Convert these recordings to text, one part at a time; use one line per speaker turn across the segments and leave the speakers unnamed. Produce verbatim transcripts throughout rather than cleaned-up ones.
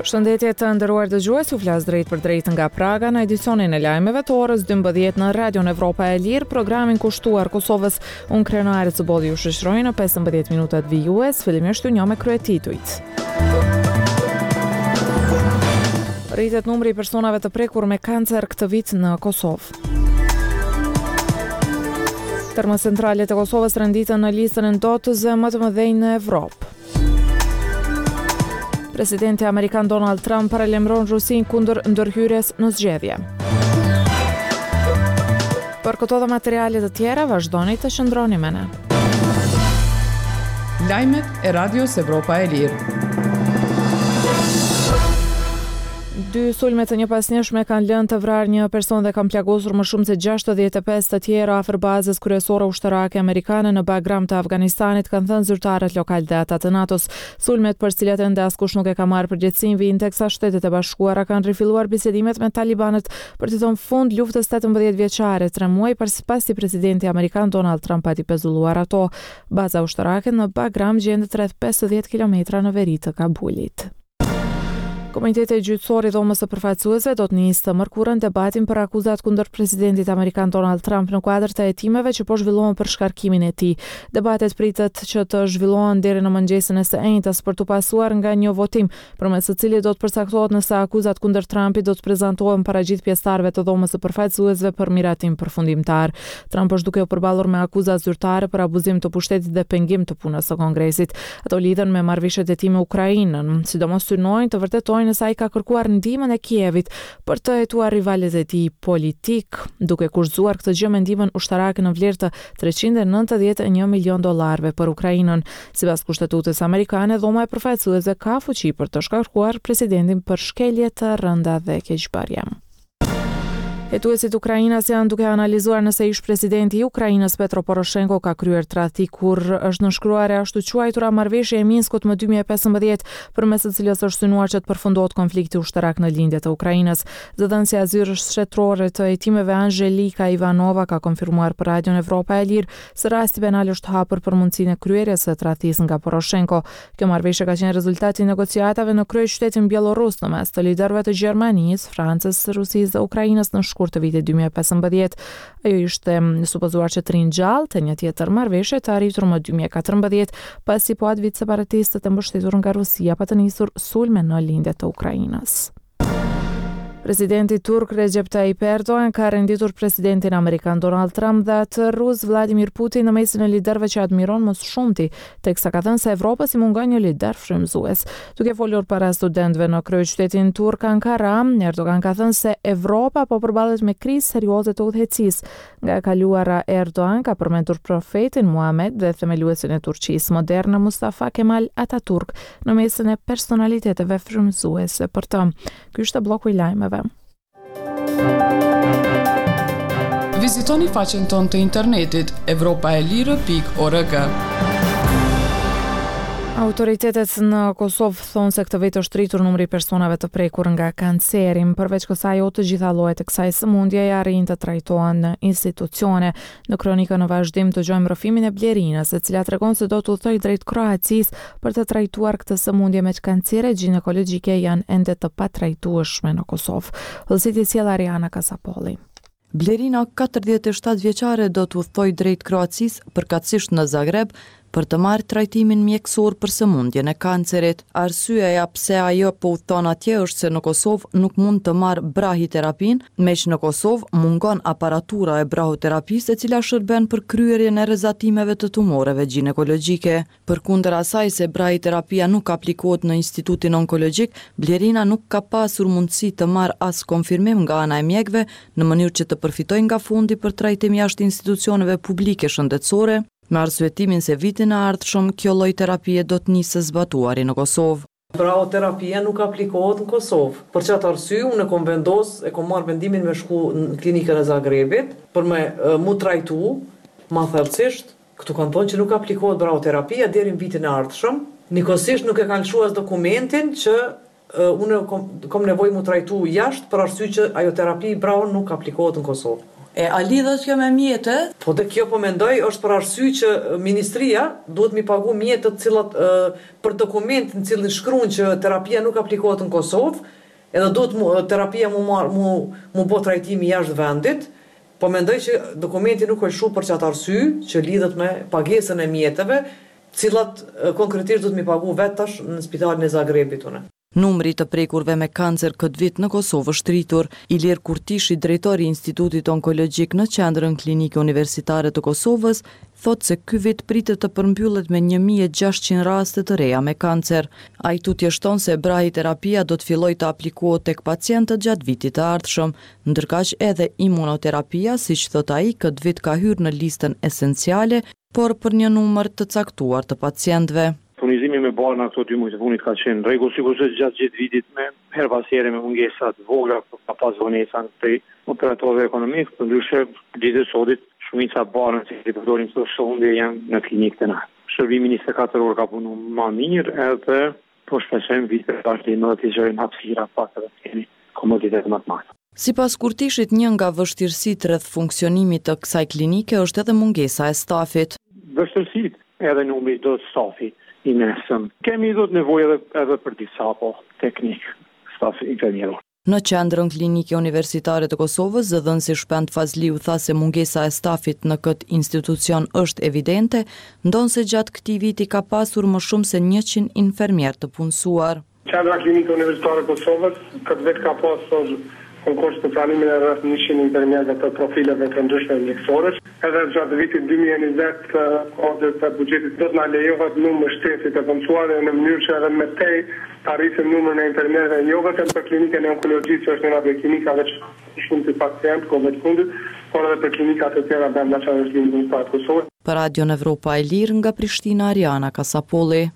Përshëndetje të nderuar dëgjues, ju flas drejt për drejt nga Praga në edicionin e lajmeve të orës dymbëdhjetë në Radion Evropa e Lirë, programin kushtuar Kosovës. Unë krenaret së bodhi ju shoqëroj në pesëmbëdhjetë minutat vijues, fillimisht ju njoh me kryetitujt. Rritet numri i personave të prekur me kancer këtë vit në Kosovë. Termocentralet e Kosovës renditën në listën e ndotëse më të mëdhenj në Evropë. Presidenti Amerikan Donald Trump paralajmëron Rusin kundër ndërhyrjes në zgjedhje. Për këto dhe materiale të tjera, vazhdoni të qëndroni me ne.
Lajmet e Radios Evropa e Lirë.
Dy sulme të njëpasnjëshme kanë lënë të vrarë një person dhe kanë plagosur më shumë se gjashtëdhjetë e pesë të tjera afër bazës kryesore ushtarake amerikane në Bagram të Afganistanit, kanë thënë zyrtarët lokal dhe ata të NATO-s. Sulmet për cilat ende askush nuk e ka marrë përgjegjësinë vijnë teksa Shtetet e Bashkuara kanë rifilluar bisedimet me talibanët për të dhënë fund luftës tetëmbëdhjetë vjeçare, tre muaj pas pasi presidenti amerikan Donald Trump pati pezulluar ato. Baza ushtarake në Bagram gjendet rreth pesëdhjetë kilometra në veri të Kabulit. Komiteti gjyqësor i dhomës së përfaqësuesve do të nisë të mërkurën debatin për akuzat kundër presidentit amerikan Donald Trump në kuadër të hetimeve që po zhvillohen për shkarkimin e tij. Debatet pritet që të zhvillohen deri në mëngjesin e së njëjtës për të pasuar nga një votim, përmes së cilit do të përcaktohet nëse akuzat kundër Trumpit do të prezantohen para gjithë pjesëtarëve të dhomës së përfaqësuesve për miratim përfundimtar. Trump është duke u përballur me akuza zyrtare për abuzim të pushtetit dhe pengim të punës së Kongresit. Ato lidhen me marrëveshjet e tij me Ukrainën, sidomos synojnë të vërtetojnë nëse ai ka kërkuar ndihmën e Kievit për të hetuar rivalet e tij politik, duke kushtuar këtë gjë me ndihmën ushtarake në vlerë të treqind e nëntëdhjetë e një milion dollarëve për Ukrainën. Sipas kushtetutës amerikane, dhoma e përfaqësuesve ka fuqi për të shkarkuar presidentin për shkelje të rënda dhe keqbërje. Hetuesit Ukrainas janë duke analizuar nëse ish presidenti i Ukrainës Petro Poroshenko ka kryer tradhti kur është nënshkruar e ashtu quajtura marrëveshje e Minskut më dy mijë e pesëmbëdhjetë, përmes së cilës është synuar që të përfundohet konflikti ushtarak në lindje të Ukrainës. Zëdhënësja zyrës shtetërore të hetimeve Angelika Ivanova ka konfirmuar për Radion Evropa e Lirë se rasti penal është hapur për mundësinë e kryerjes së tradhtisë nga Poroshenko. Kjo marrëveshje ka qenë rezultati i negociatave në kryeqytetin Bielorus në mes të liderëve të Gjermanisë, Francës, Rusisë dhe Ukrainës në shkurt të vitit dy mijë e pesëmbëdhjetë. Ajo ishte supozuar që të rinë gjallë të një tjetër marrëveshje të arritur më dy mijë e katërmbëdhjetë, pasi po atë vit separatistët e mbështetur nga Rusia pa të nisur sulme në lindje të Ukrainës. Presidenti turk Recep Tayyip Erdogan ka renditur presidentin amerikan Donald Trump dhe atë rus Vladimir Putin në mesin e liderëve që admiron më shumti, teksa ka thënë se Evropës i mungon një lider frymëzues. Duke folur para studentëve në kryeqytetin turk Ankara, Erdogan ka thënë se Evropa po përballet me krizë serioze të udhëheqësisë. Nga e kaluara, Erdogan ka përmendur profetin Muhammed dhe themeluesin e Turqisë moderne Mustafa Kemal Atatürk në mesin e personaliteteve frymëzuese për të. Ky është bloku i lajmeve.
Vizitoni faqen tonë të internetit evropaelire pikë org.
Autoritetet në Kosovë thonë se këtë vit është rritur numri i personave të prekur nga kanceri. Përveç kësaj, o të gjitha llojet e kësaj sëmundjeje arrin të trajtohen në institucione. Në kronikën në vazhdim dëgjojmë rrëfimin e Blerinës, e cila tregon se do të udhtoj drejt Kroacisë për të trajtuar këtë sëmundje me kancere ginekologjike janë ende të patrajtueshme në Kosovë. Vëllësiti sjell Ariana Kasapolli.
Blerina, katërdhjetë e shtatë vjeçare, do të udhtoj drejt Kroacisë, përkatësisht në Zagreb, për të marrë trajtimin mjekësor për sëmundjen e kancerit. Arsyeja pse ajo po udhton atje është se në Kosovë nuk mund të marrë brahiterapinë, meq në Kosovë mungon aparatura e brahiterapisë e cila shërben për kryerjen e rrezatimeve të tumoreve ginekologjike. Përkundër asaj se brahiterapia nuk aplikohet në Institutin Onkologjik, Blerina nuk ka pasur mundësi të marrë as konfirmim nga ana e mjekëve në mënyrë që të përfitojë nga fondi për trajtim jashtë institucioneve publike shëndetësore, me arsyetimin se vitin e ardhshëm kjo lloj terapie do të nisë zbatuari në Kosovë.
Brahiterapia nuk aplikohet në Kosovë. Për çat arsye unë e kom vendos, e kom marrë vendimin me shku në klinikën e Zagrebit për me uh, mu trajtu ma thellësisht. Këtu kanë thonë që nuk aplikohet brahiterapia deri në vitin e ardhshëm. Nikosisht nuk e kanë lëshuar as dokumentin që uh, unë kom, kom nevojë mu trajtu jashtë për arsye që ajo terapi braho nuk aplikohet në Kosovë.
E a lidhet kjo me mjetet?
Po dhe kjo po mendoj është për arsye që ministria duhet mi pagu mjetët cilat uh, për dokumentin cilin shkruan që terapia nuk aplikohet në Kosovë, edhe duhet mu, terapia mu, mar, mu, mu bo trajtimi jashtë vendit, po mendoj që dokumenti nuk është shumë për çat arsye që lidhet me pagesën e mjeteve, cilat uh, konkretisht duhet mi pagu vetë tash në spitalin e Zagrebit une.
Numri të prekurve me kancer këtë vit në Kosovë është rritur. Ilir Kurtishi, drejtori i Institutit Onkologjik në Qendrën Klinike Universitare të Kosovës, thotë se ky vit pritet të përmbyllet me një mijë e gjashtëqind raste të reja me kancer. Ai tutjeshton se brahiterapia do të fillojë të aplikohet tek pacientët gjatë vitit të ardhshëm, ndërkaq edhe imunoterapia, siç thot ai, këtë vit ka hyrë në listën esenciale, por për një numër të caktuar të pacientëve.
Furnizimi me barë në këto dy muaj të funit ka qenë rregull, sigurisht gjatë gjithë vitit me her pas here me mungesa të vogla, ka pas vonesa prej operatorëve ekonomik, përndryshe ditës sodit shumica barën që i përdorim të shëndje janë në klinikë të na. Shërbimi njëzet e katër orë ka punu ma mirë, edhe po shpesojmë vite të ashtë në të gjërin hapësira pas edhe të keni komoditet më të madhe.
Sipas Kurtishit, një nga vështirësitë rreth funksionimit të kësaj klinike është edhe mungesa e stafit.
Vështirësitë edhe numri do të stafi i nesëm. Kemi do të nevojë edhe, edhe për disa po teknik, staf infermieror.
Në Qendrën Klinike Universitare të Kosovës, zëdhënësi Shpend Fazliu tha se mungesa e stafit në këtë institucion është evidente, ndonse gjatë këtij viti ka pasur më shumë se njëqind infermier të punësuar.
Qendra Klinike Universitare të Kosovës këtë vit ka pasur konkurs të pranimin e rreth njëqind infermierëve të profileve të ndryshme mjekësorësh. Edhe gjatë vitit dy mijë e njëzet, kodët e buxhetit do të na lejohet numër shtetit të punësuar në mënyrë që edhe me tej të arrisim numrin e infermierëve jo vetëm për klinikën e onkologjisë, që është një nga klinikave që shumë të pacient kohët fundit, por edhe për klinikat e tjera brenda Qendrës Klinikës të Kosovës.
Për Radion Evropa e Lirë nga Prishtina, Ariana Kasapolli.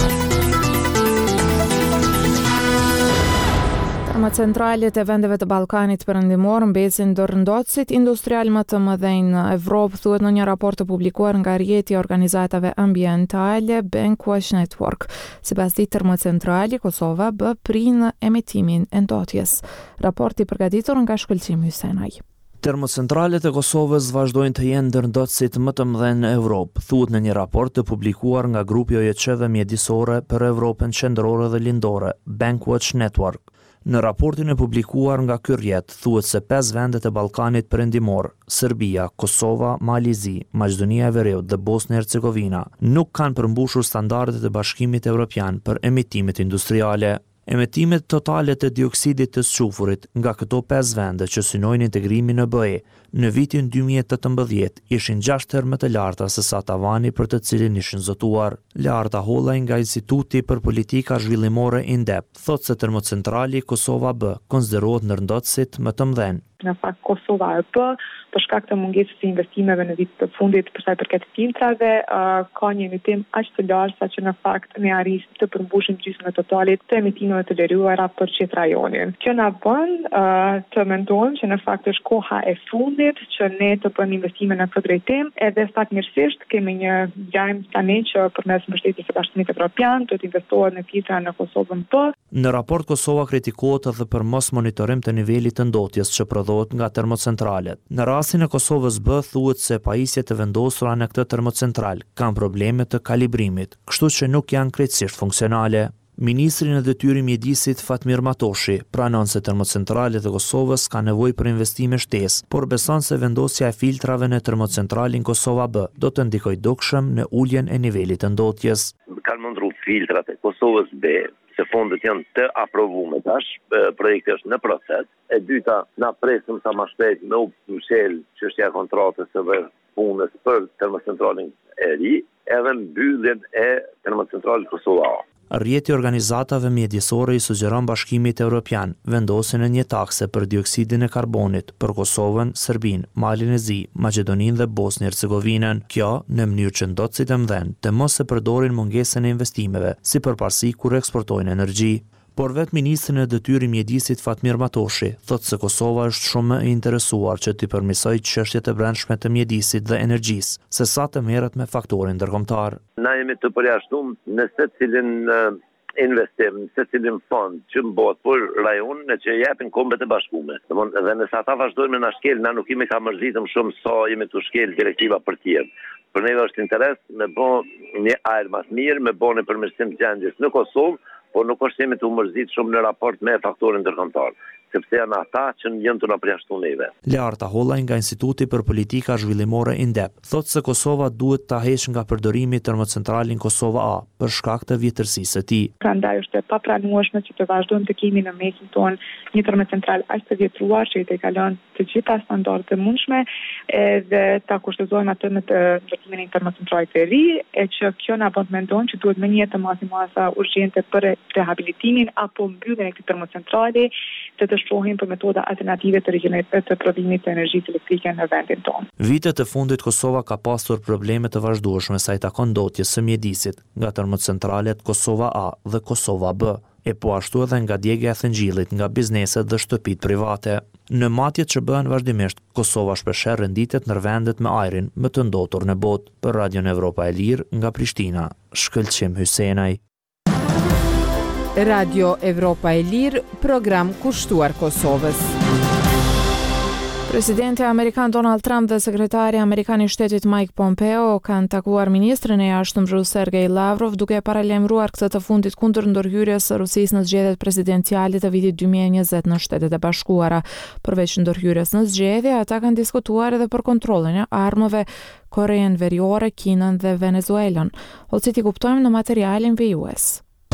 Termocentralet e vendeve të Ballkanit Perëndimor mbesin dorëndotësit industrial më të mëdhenj në Evropë, thuhet në një raport të publikuar nga rrjeti i organizatave ambientale Bankwatch Network. Sipas këtij termocentrali, Kosova bë pri në emitimin e ndotjes. Raporti i përgatitur nga Shkëlqimi Hysenaj.
Termocentralet e Kosovës vazhdojnë të jenë ndërndotësit më të mëdhenj në Evropë, thuhet në një raport të publikuar nga grupi O E C mjedisore për Evropën qendrore dhe lindore, Bankwatch Network. Në raportin e publikuar nga ky rrjet, thuhet se pesë vendet e Ballkanit Perëndimor, Serbia, Kosova, Malizi, Maqedonia e Veriut dhe Bosnia e Hercegovina, nuk kanë përmbushur standardet e Bashkimit Evropian për emitimet industriale. Emetimet totale të dioksidit të squfurit nga këto pesë vende që synojnë integrimin në B E në vitin dy mijë e tetëmbëdhjetë ishin gjashtë herë më të larta se sa tavani për të cilin ishin zotuar. Larta Hollaj nga Instituti për Politika Zhvillimore INDEP thotë se termocentrali Kosova B konsiderohet ndërndotësit më të mëdhenj.
Në fakt Kosova e bë, për shkak të mungesës së investimeve në vitet të fundit për sa i përket filtrave, uh, ka një emitim aq të lartë sa që në fakt ne arrisim të përmbushim gjysmën e totalit të emitimeve të liruara për gjithë rajonin. Kjo na bën uh, të mendojmë që në fakt është koha e fundit që ne të bëjmë investime në këtë drejtim, edhe sakmirësisht kemi një lajm tani që përmes mbështetjes së Bashkimit Evropian do të investohet në filtra në Kosovën B.
Në raport Kosova kritikohet edhe për mos monitorim të nivelit të ndotjes që prodhohet nga termocentralet. Në rastin e Kosovës B thuhet se pajisjet e vendosura në këtë termocentral kanë probleme të kalibrimit, kështu që nuk janë krejtësisht funksionale. Ministri në detyrë mjedisit Fatmir Matoshi pranon se termocentralet e Kosovës ka nevojë për investime shtesë, por beson se vendosja e filtrave në termocentralin Kosova B do të ndikojë dukshëm në uljen e nivelit të ndotjes.
Kanë mundru filtrat e Kosovës B, se fondet janë të aprovume tash, projekti është në proces. E dyta, na presim sa më shpejt me u mshel çështja e kontratës së punës për termocentralin e ri, edhe mbylljen e termocentralit Kosova A.
Rrjeti i organizatave mjedisore i sugjeron Bashkimit Evropian vendosin e një takse për dioksidin e karbonit për Kosovën, Serbinë, Malin e Zi, Maqedoninë dhe Bosnjë e Hercegovinën. Kjo në mënyrë që ndotësit e mëdhenj të mos e përdorin mungesën e investimeve si përparësi kur eksportojnë energji. Por vetë ministri në detyrë i mjedisit Fatmir Matoshi thotë se Kosova është shumë e interesuar që t'i përmirësojë çështjet e brendshme të mjedisit dhe energjisë, sesa të merret me faktorin ndërkombëtar.
Na jemi të përjashtuar në secilin investim se cilin fond që mbot për rajonin e që japin Kombet e Bashkuara. Domthonë edhe nëse ata vazhdojnë me na shkel, na nuk jemi ka mërzitëm shumë sa jemi të shkel direktiva për tjerë. Për neve është interes me bë një ajër mas mirë, me bë një përmirësim të gjendjes në Kosovë, por nuk është jemi të umërzit shumë në raport me faktorin ndërkombëtar, sepse janë ata që jënë të na përjashtu neve.
Larta Hollaj nga Instituti për Politika Zhvillimore INDEP thotë se Kosova duhet ta heqë nga përdorimi termocentralin Kosova A për shkak të vjetërsisë së tij.
Prandaj është e papranueshme që të vazhdojmë të kemi në mesin tonë një termocentral aq të vjetruar që i të kalon të gjitha standardet e mundshme dhe ta kushtozojmë atë në të ndërtimin e një termocentrali të ri, e që kjo na bën të mendojmë që duhet më një të masi masa urgjente për rehabilitimin apo mbylljen e këtij termocentrali, të të shohim për metoda alternative të rigjenerimit të prodhimit të energjisë elektrike në vendin tonë.
Vitet e fundit Kosova ka pasur probleme të vazhdueshme sa i takon ndotjes së mjedisit nga termocentralet Kosova A dhe Kosova B, e po ashtu edhe nga djegja e thëngjillit nga bizneset dhe shtëpitë private. Në matjet që bëhen vazhdimisht, Kosova shpeshherë renditet në vendet me ajrin më të ndotur në botë. Për Radion Evropa e Lirë nga Prishtina, Shkëlqim Hysenaj.
Radio Evropa e Lirë, program kushtuar Kosovës. Presidenti Amerikan Donald Trump dhe sekretari Amerikan i Shtetit Mike Pompeo kanë takuar ministrin e jashtëmbrojtjes Sergej Lavrov duke paralajmëruar këtë të fundit kundër ndërhyrjes së Rusisë në zgjedhjet presidenciale të vitit dy mijë e njëzet në Shtetet e Bashkuara. Përveç ndërhyrjes në zgjedhje, ata kanë diskutuar edhe për kontrollin e armëve, Korenë Veriore, Kinën dhe Venezuelën. Ose ti kuptojmë në materialin V U S.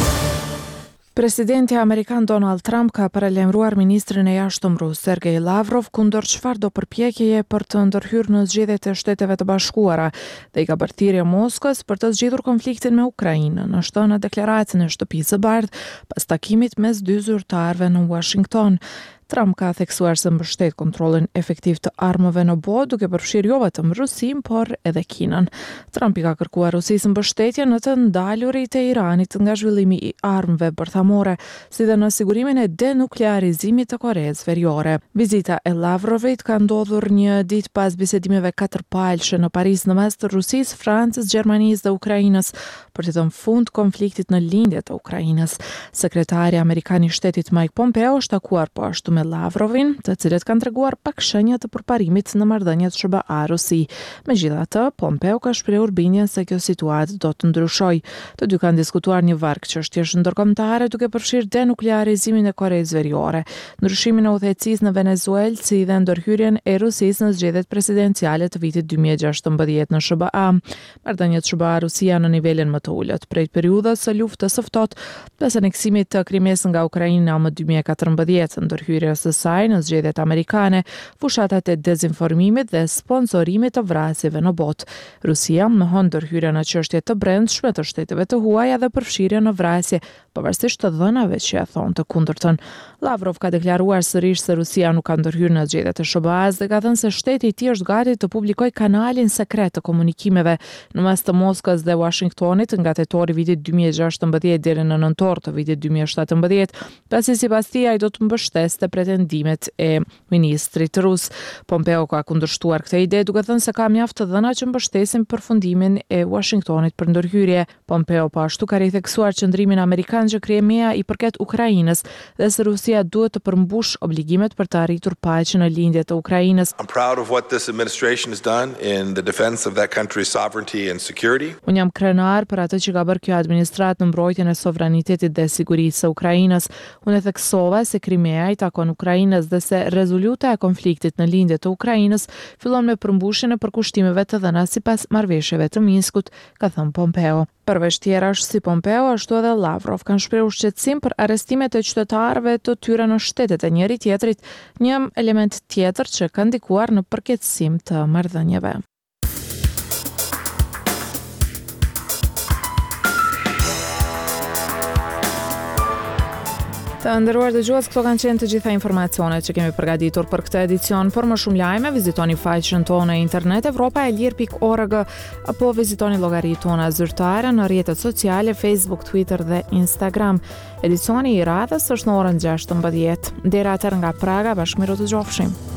Presidenti Amerikan Donald Trump ka paralajmëruar ministrin e jashtëmbrojtjes Sergej Lavrov kundër çfarëdo përpjekjeje për të ndërhyrë në zgjedhjet e Shteteve të Bashkuara dhe i ka bërë thirrje Moskës për të zgjidhur konfliktin me Ukrainën, është në deklaratën e Shtëpisë së Bardhë pas takimit mes dy zyrtarëve në Washington. Trump ka theksuar se mbështet kontrollin efektiv të armëve në botë, duke përfshirë jo vetëm Rusinë, por edhe Kinën. Trump i ka kërkuar Rusisë mbështetje në të ndalurit e Iranit nga zhvillimi i armëve bërthamore, si dhe në sigurimin e denuklearizimit të Koreas Veriore. Vizita e Lavrovit ka ndodhur një ditë pas bisedimeve katërpalëshe në Paris në mes të Rusisë, Francës, Gjermanisë dhe Ukrainës për të dhënë fund konfliktit në lindje të Ukrainës. Sekretari Amerikan i Shtetit Mike Pompeo është takuar po ashtu me Lavrovin, të cilët kanë treguar pak shenja të përparimit në marrëdhëniet S B A-Rusi. Megjithatë, Pompeo ka shprehur bindjen se kjo situatë do të ndryshojë. Të dy kanë diskutuar një varg çështjesh ndërkombëtare duke përfshirë denuklearizimin e Koreas Veriore, ndryshimin e udhëheqësisë në Venezuelë, si dhe ndërhyrjen e Rusisë në zgjedhjet presidenciale të vitit dy mijë e gjashtëmbëdhjetë në S B A. Marrëdhëniet S B A-Rusia në nivelin më të ulët prej periudhës së luftës së ftohtë pas aneksimit të Krimes nga Ukraina më dy mijë e katërmbëdhjetë, ndërhyrja së saj në zgjedhjet amerikane, fushatat e dezinformimit dhe sponsorimit të vrasjeve në botë. Rusia mohon ndërhyrjen në çështje të brendshme të shteteve të huaja dhe përfshirjen në vrasje, pavarësisht të dhënave që ia thonë të kundërtën. Lavrov ka deklaruar sërish se Rusia nuk ka ndërhyrë në zgjedhjet e S B A-s dhe ka thënë se shteti i tij është gati të publikojë kanalin sekret të komunikimeve në mes të Moskës dhe Washingtonit nga tetori vitit dy mijë e gjashtëmbëdhjetë deri në nëntor të vitit dy mijë e shtatëmbëdhjetë, pasi sipas tij ai do të mbështeste pretendimet e ministrit rus. Pompeo ka kundërshtuar këtë ide duke thënë se ka mjaft të dhëna që mbështesin përfundimin e Washingtonit për ndërhyrje. Pompeo po ashtu ka ritheksuar qëndrimin amerikan që Krimea i përket Ukrainës dhe se Rusia duhet të përmbush obligimet për të arritur paqen në lindje të Ukrainës.
I'm proud of what this administration has done in the defense of that country's sovereignty and security.
Unë jam krenar për atë që ka bërë kjo administratë në mbrojtjen e sovranitetit dhe sigurisë së Ukrainës. Unë e theksova se Krimea i takon Ukrainës dhe se rezoluta e konfliktit në lindje të Ukrainës fillon me përmbushjen e përkushtimeve të dhëna sipas marrëveshjeve të Minskut, ka thënë Pompeo. Përveç tjerash si Pompeo, ashtu edhe Lavrov kanë shprehur shqetësim për arrestimet e qytetarëve të tyre në shtetet e njëri tjetrit, një element tjetër që ka ndikuar në përkeqësim të marrëdhënieve. Të nderuar dëgjues, këto kanë qenë të gjitha informacionet që kemi përgatitur për këtë edicion. Për më shumë lajme, vizitoni faqen tonë në internet evropa e lir pikë org apo vizitoni llogaritë tona zyrtare në rrjetet sociale Facebook, Twitter dhe Instagram. Edicioni i radhës është në orën gjashtëmbëdhjetë. Deri atëherë nga Praga, bashkëmiru të gjofshim.